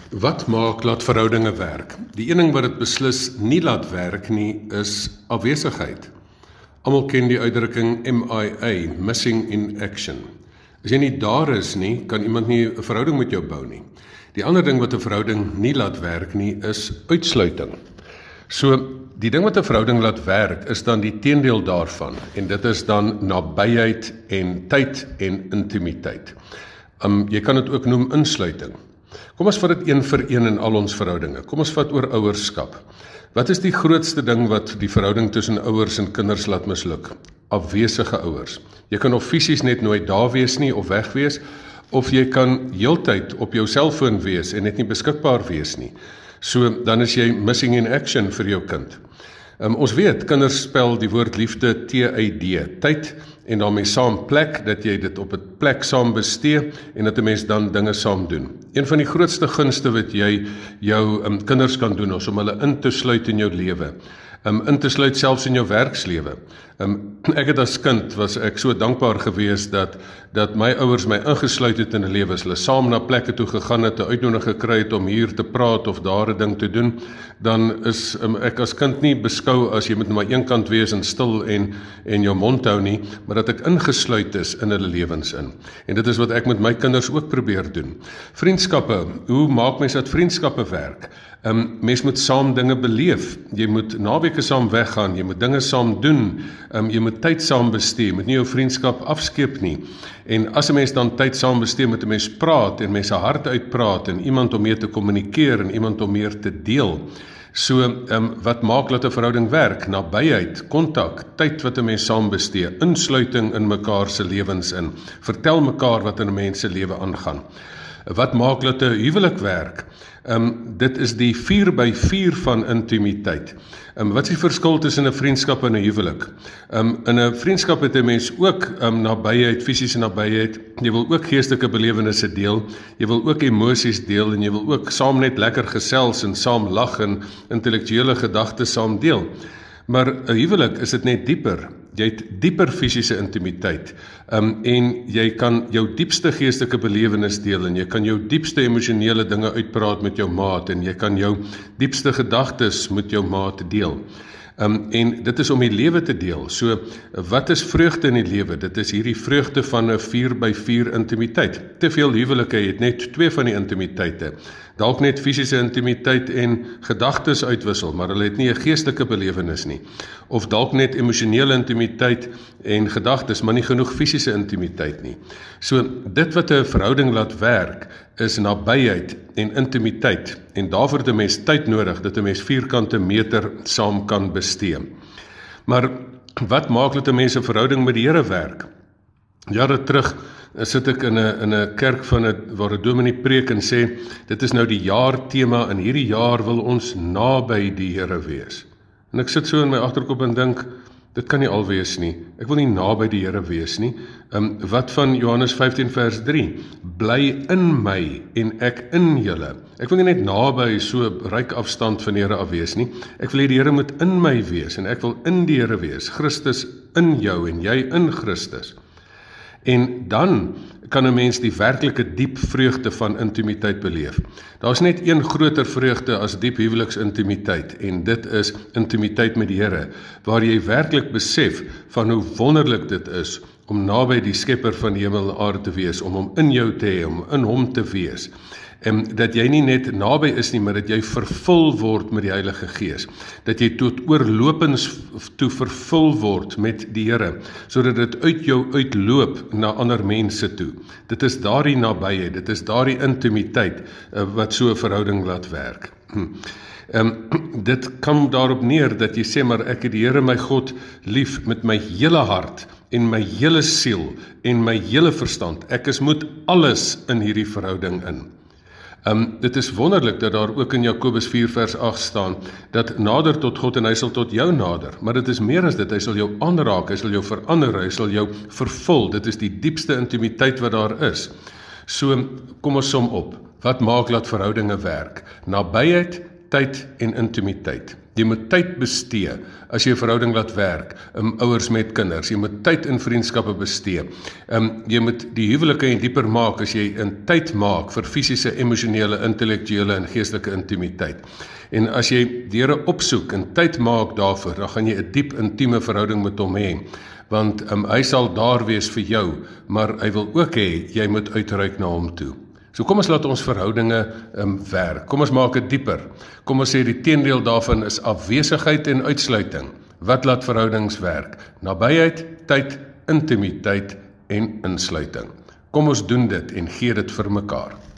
Wat maak laat verhoudinge werk? Die een ding wat dit beslis nie laat werk nie, is afwesigheid. Almal ken die uitdrukking MIA, Missing in Action. As jy nie daar is nie, kan iemand nie 'n verhouding met jou bou nie. Die ander ding wat 'n verhouding nie laat werk nie, is uitsluiting. So, die ding wat 'n verhouding laat werk, is dan die teendeel daarvan, en dit is dan nabyheid en tyd en intimiteit. Jy kan dit ook noem insluiting. Kom ons vat dit een vir een in al ons verhoudinge. Kom ons vat oor ouerskap. Wat is die grootste ding wat die verhouding tussen ouers en kinders laat misluk? Afwesige ouers. Jy kan of fisies net nooit daar wees nie of weg wees, of jy kan heeltyd op jou selfoon wees en net nie beskikbaar wees nie. So, dan is jy missing in action vir jou kind. Ons weet, kinders spel die woord liefde TID, tyd, en daarmee saam plek, dat jy dit op 'n plek saam bestee, en dat 'n mens dan dinge saam doen. Een van die grootste gunste wat jy jou kinders kan doen, is om hulle in te sluit in jou lewe. In te sluit selfs in jou werkslewe. Ek het as kind, was ek so dankbaar gewees dat my ouers my ingesluit het in 'n lewe, as hulle saam na plekke toe gegaan het, 'n uitnodiging gekry het om hier te praat of daar 'n ding te doen, dan is ek as kind nie beskou as jy moet maar een kant wees en stil en jou mond hou nie, maar dat ek ingesluit is in hulle lewens in. En dit is wat ek met my kinders ook probeer doen. Vriendskappe, hoe maak mens dat vriendskappe werk? Mens moet saam dinge beleef. Jy moet naweke saam weggaan, jy moet dinge saam doen, jy moet tyd saam bestee, jy moet nie jou vriendskap afskeep nie. En as 'n mens dan tyd saam bestee, moet 'n mens praat en mense hart uitpraat en iemand om mee te kommunikeer en iemand om meer te deel. So, wat maak dat 'n verhouding werk? Nabyheid, kontak, tyd wat 'n mens saam bestee, insluiting in mekaar se lewens in, vertel mekaar wat in 'n mens se lewe aangaan. Wat maak dat 'n huwelik werk? Dit is die 4x4 van intimiteit. Wat is die verskil tussen 'n vriendskap en 'n huwelik? In 'n vriendskap het 'n mens ook nabyheid, fisiese nabyheid. Jy wil ook geestelike belewennisse deel. Jy wil ook emosies deel en jy wil ook saam net lekker gesels en saam lag en intellektuele gedagtes saam deel. Maar 'n huwelik is dit net dieper. Jy het dieper fisiese intimiteit, en jy kan jou diepste geestelike belewenis deel, en jy kan jou diepste emosionele dinge uitpraat met jou maat, en jy kan jou diepste gedagtes met jou maat deel. En dit is om die lewe te deel. So, wat is vreugde in die lewe? Dit is hierdie vreugde van 'n 4x4 intimiteit. Te veel huwelike het net 2 van die intimiteite. Dalk net fisiese intimiteit en gedagtes uitwissel, maar hulle het nie 'n geestelike belewenis nie. Of dalk net emosionele intimiteit en gedagtes, maar nie genoeg fisiese intimiteit nie. So, dit wat 'n verhouding laat werk, is nabyheid en intimiteit. En daarvoor het 'n mens tyd nodig, dat 'n mens vierkante meter saam kan bestee. Maar wat maak dat 'n mens 'n verhouding met die Here werk? Jare terug sit ek in 'n kerk waar 'n dominee preek en sê, dit is nou die jaartema, en hierdie jaar wil ons naby die Here wees. En ek sit so in my agterkop en dink, dit kan nie al wees nie. Ek wil nie naby die Here wees nie. Wat van Johannes 15 vers 3? Bly in my en ek in julle. Ek wil nie net naby so ryk afstand van die Here af wees nie. Ek wil hê die Here moet in my wees en ek wil in die Here wees. Christus in jou en jy in Christus. En dan kan 'n mens die werklike diep vreugde van intimiteit beleef. Daar's net een groter vreugde as diep huweliksintimiteit, en dit is intimiteit met die Here, waar jy werklik besef van hoe wonderlik dit is om naby die Skepper van die hemel en aarde te wees, om hom in jou te hê, om in hom te wees. En dat jy nie net naby is nie, maar dat jy vervul word met die Heilige Gees. Dat jy tot oorlopends toe vervul word met die Here, sodat dit uit jou uitloop na ander mense toe. Dit is daardie nabyheid, dit is daardie intimiteit wat so 'n verhouding laat werk. Dit kom daarop neer dat jy sê, maar ek het die Here my God lief met my hele hart en my hele siel en my hele verstand. Ek is met alles in hierdie verhouding in. Dit is wonderlik dat daar ook in Jakobus 4 vers 8 staan, dat nader tot God en hy sal tot jou nader, maar dit is meer as dit, hy sal jou aanraak, hy sal jou verander, hy sal jou vervul, dit is die diepste intimiteit wat daar is. So, kom ons som op, wat maak laat verhoudinge werk? Nabyheid, tyd en intimiteit. Jy moet tyd bestee as jy 'n verhouding laat werk, ouers met kinders. Jy moet tyd in vriendskappe bestee. Jy moet die huwelike dieper maak as jy in tyd maak vir fisiese, emosionele, intellektuele en geestelike intimiteit. En as jy Here opsoek en tyd maak daarvoor, dan gaan jy 'n diep intieme verhouding met hom hê. Want hy sal daar wees vir jou, maar hy wil ook hê jy moet uitreik na hom toe. So kom ons laat ons verhoudinge werk. Kom ons maak dit dieper. Kom ons sê die teendeel daarvan is afwesigheid en uitsluiting. Wat laat verhoudings werk? Nabyheid, tyd, intimiteit en insluiting. Kom ons doen dit en gee dit vir mekaar.